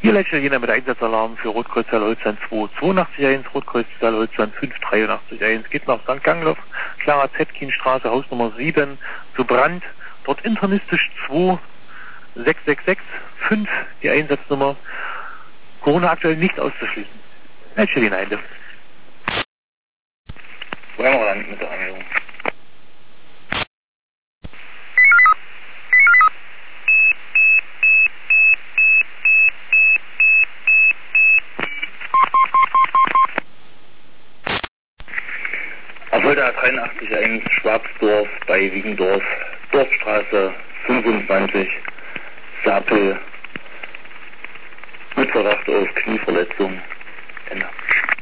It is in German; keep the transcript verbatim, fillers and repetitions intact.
Hier Leitstelle Jena mit Einsatzalarm für Rotkreuzzahl Holzland zwei zweiundachtzig eins, Rotkreuzzahl Holzland fünf dreiundachtzig eins. Geht nach Sankt Gangloff, Clara Zetkinstraße, Hausnummer sieben, zu Brand. Dort internistisch zwei sechs sechs sechs fünf, die Einsatznummer. Corona aktuell nicht auszuschließen. Leitstelle Jena Ende. Bremerland mit der Anmeldung. Erfolter dreiundachtzig eins Schwarzdorf bei Wiegendorf, Dorfstraße fünfundzwanzig, Sapel, mit Verdacht auf Knieverletzung. Ende.